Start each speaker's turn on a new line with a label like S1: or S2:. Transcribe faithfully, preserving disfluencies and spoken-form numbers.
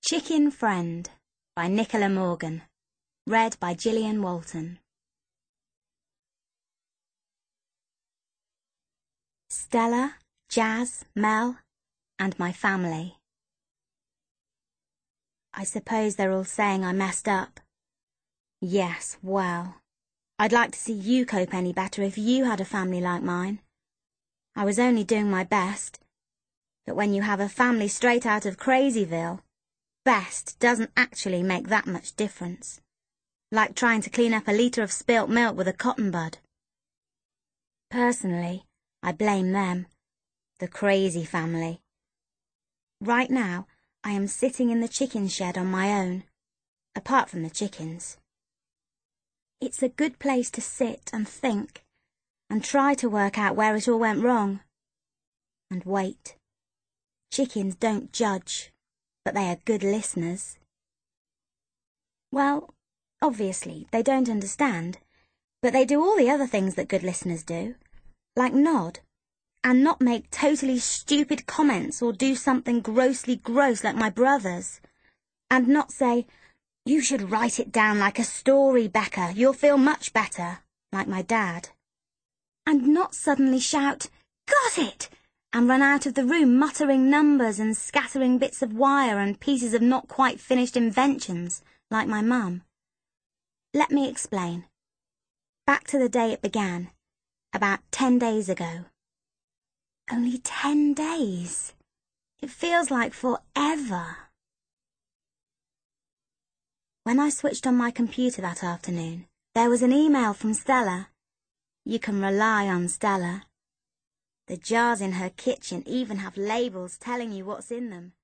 S1: Chicken Friend by Nicola Morgan. Read by Gillian Walton. Stella, Jazz, Mel, and my family. I suppose they're all saying I messed up. Yes, well, I'd like to see you cope any better if you had a family like mine. I was only doing my best, but when you have a family straight out of Crazyville, best doesn't actually make that much difference. Like trying to clean up a litre of spilt milk with a cotton bud. Personally, I blame them, the crazy family. Right now, I am sitting in the chicken shed on my own, apart from the chickens. It's a good place to sit and think, and try to work out where it all went wrong. And wait. Chickens don't judge, but they are good listeners. Well, obviously, they don't understand, but they do all the other things that good listeners do, like nod, and not make totally stupid comments or do something grossly gross like my brothers, and not say, "You should write it down like a story, Becca, you'll feel much better," like my dad, and not suddenly shout, "Got it!" and run out of the room muttering numbers and scattering bits of wire and pieces of not quite finished inventions, like my mum. Let me explain. Back to the day it began, about ten days ago. Only ten days. It feels like forever. When I switched on my computer that afternoon, there was an email from Stella. You can rely on Stella. The jars in her kitchen even have labels telling you what's in them.